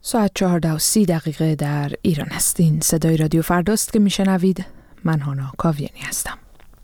ساعت 14:30 در ایران هستین. صدای رادیو فرداست که میشنوید. من هانا کاویانی هستم.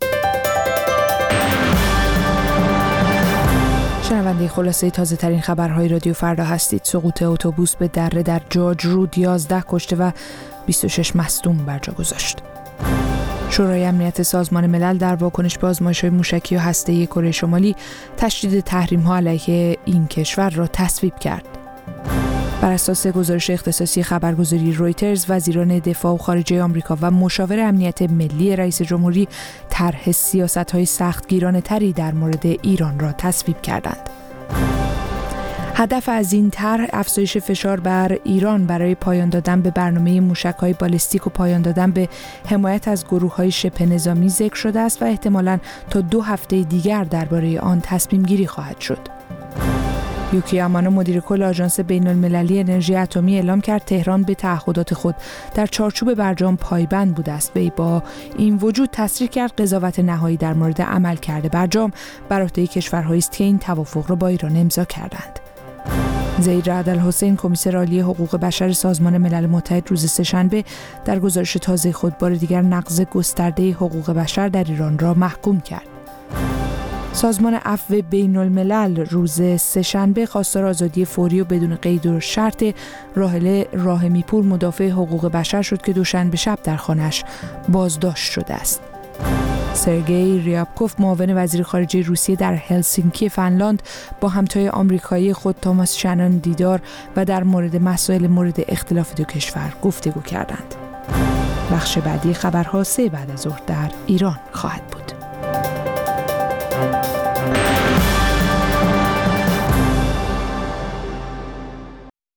شنونده خلاصه تازه ترین خبرهای رادیو فردا هستید. سقوط اتوبوس به دره در جورج رود 11 کشته و 26 مصدوم بر جا گذاشت. شورای امنیت سازمان ملل در واکنش به آزمایش‌های موشکی و هسته‌ای کره شمالی تشدید تحریم‌ها علیه این کشور را تصویب کرد. بر اساس گزارش اختصاصی خبرگزاری رویترز، وزیران دفاع و خارجه آمریکا و مشاور امنیت ملی رئیس جمهوری طرح سیاست‌های سختگیرانه‌تری در مورد ایران را تصویب کردند. هدف از این طرح افزایش فشار بر ایران برای پایان دادن به برنامه موشک‌های بالستیک و پایان دادن به حمایت از گروه‌های شبه نظامی ذکر شده است و احتمالاً تا 2 هفته دیگر درباره آن تصمیم گیری خواهد شد. یوکی یامانو مدیر کل آژانس بین‌المللی انرژی اتمی اعلام کرد تهران به تعهدات خود در چارچوب برجام پایبند بوده است. وی با این وجود تصریح کرد قضاوت نهایی در مورد عملکرد برجام بر عهده کشورهایی است که این توافق را با ایران امضا کردند. زید رعد الحسین، کمیسر عالی حقوق بشر سازمان ملل متحد، روز سه‌شنبه در گزارش تازه خود بار دیگر نقض گسترده حقوق بشر در ایران را محکوم کرد. سازمان عفو بین‌الملل روز سه‌شنبه خواستار آزادی فوری و بدون قید و شرط راحله راهمی‌پور، مدافع حقوق بشر شد که دوشنبه شب در خانه‌اش بازداشت شده است. سرگئی ریابکوف، معاون وزیر خارجه روسیه، در هلسینکی فنلاند با همتای آمریکایی خود توماس شنان دیدار و در مورد مسائل مورد اختلاف دو کشور گفتگو کردند. بخش بعدی خبرها 3 بعد از ظهر در ایران خواهد بود.